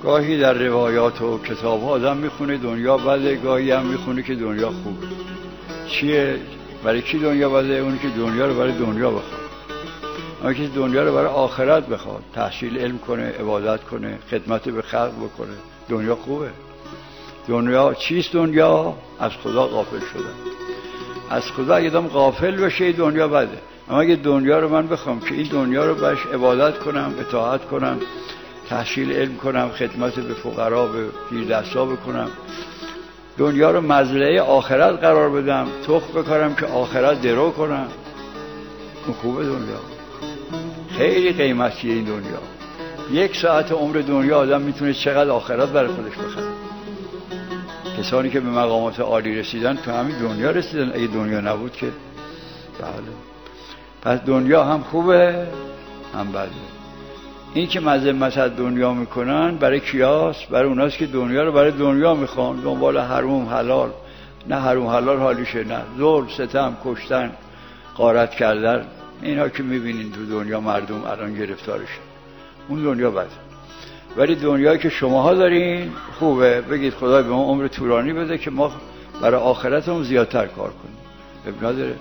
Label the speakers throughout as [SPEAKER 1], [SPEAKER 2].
[SPEAKER 1] گاهی در روایات و کتاب ها آدم میخونه دنیا بده، گاهی هم میخونه که دنیا خوبه. چیه؟ برای کی دنیا بده؟ اونی که دنیا رو برای دنیا بخواد. اما که دنیا رو برای آخرت بخواد، تحصیل علم کنه، عبادت کنه، خدمت به خلق بکنه، دنیا خوبه. دنیا چیست؟ دنیا از خدا غافل شدن. از خدا اگه دم غافل بشه دنیا بده. اما اگه دنیا رو من بخوام که این دنیا رو برش عبادت کنم، اطاعت کنم، تحصیل علم کنم، خدمت به فقرا، به دیردستا بکنم، دنیا رو مزرعه آخرت قرار بدم، تخم بکارم که آخرت درو کنم، اون خوبه. دنیا خیلی قیمتیه. این دنیا 1 ساعت عمر دنیا آدم میتونه چقدر آخرت برای خودش بخره. کسانی که به مقامات عالی رسیدن تو همین دنیا رسیدن، اگه دنیا نبود که بله. پس دنیا هم خوبه هم بده. این که مذمت از دنیا میکنن برای کیاست؟ برای اوناست که دنیا رو برای دنیا میخوان، دنبال حروم حلال. نه حروم حلال حالیشه، نه ظلم ستم کشتن غارت کردن. اینا که میبینین تو دنیا مردم الان گرفتارشن، اون دنیا بده. ولی دنیایی که شماها دارین خوبه. بگید خدای به ما عمر طولانی بده که ما برای آخرتمون زیادتر کار کنیم. اب نداره.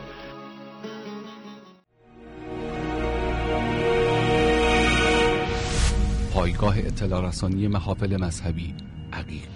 [SPEAKER 2] پایگاه اطلاع رسانی محافل مذهبی عقیق